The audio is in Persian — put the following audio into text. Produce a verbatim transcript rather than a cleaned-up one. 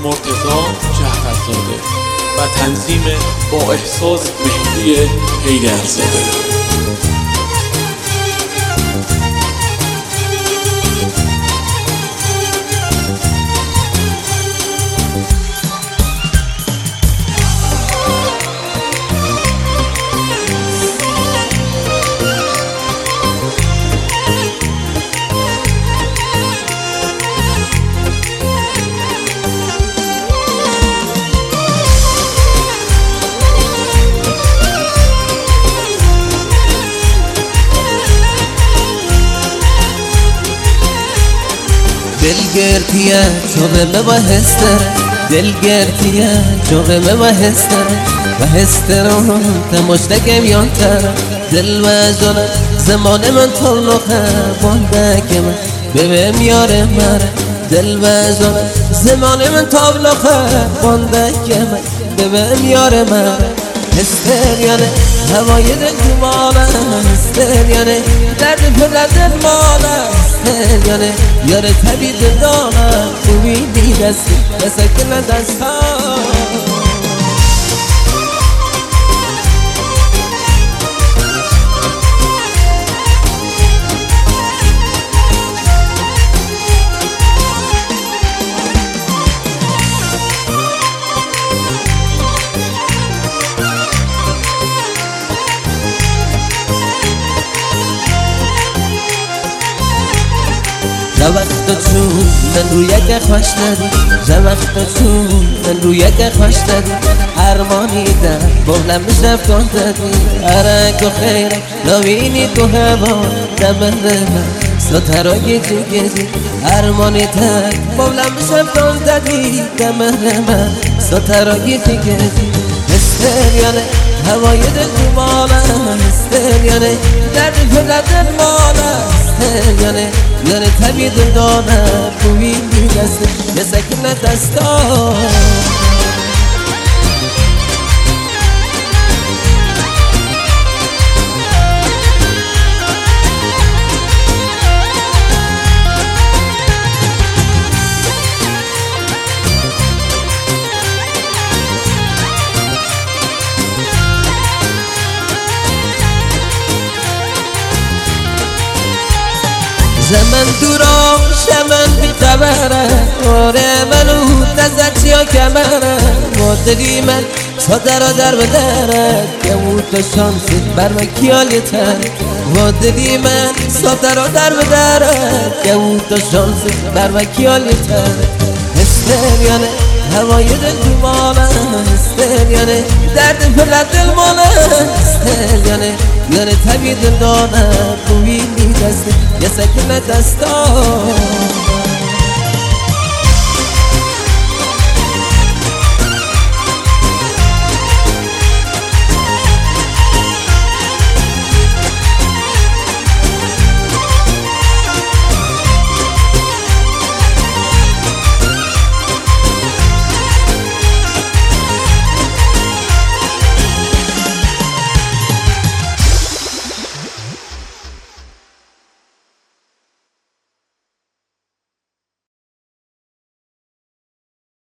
مرتضی جعفرزاده و تنظیم با احساس مهدی حیدرزاده. دلگردیه چوغمه و هستره دلگردیه چوغمه و هستره و هستران تماشتگم یانتره دل و جانه زمان من طلقه بانده که من ببه میاره مره دل و جانه زمان من طلقه بانده که من ببه میاره مره هستر یانه هوای دل دوماله هستر یانه درد پر دل ماله هستر یانه یاره طبیل دانه خوبی بی دستی بسکن دستا وقت چون من روی که خوش ندی وقت چون من روی که خوش ندی ارمانی در بولم شفتان دادی ارک و خیرک نوینی تو هوا دمه من سترای جگزی ارمانی در بولم شفتان دادی دمه من سترای جگزی هستریانه هوای دل دوماله هستریانه درد پدر دل ماله هستریانه یاره طبیع دل دانه خوبی میگسته یه سکن دستا زمن دورا شمن بی خبره آره منو نزد چیا کمره مادری من صدرا در بدره که او تو شانسی بر من کیالی تر مادری من صدرا در بدره که او تو شانسی بر من کیالی تر هستریانه هوای دل دوماله هستریانه درد پلت دل ماله هستریانه یاره طبیع دل دانه خوبی میدسته یه سکن دستا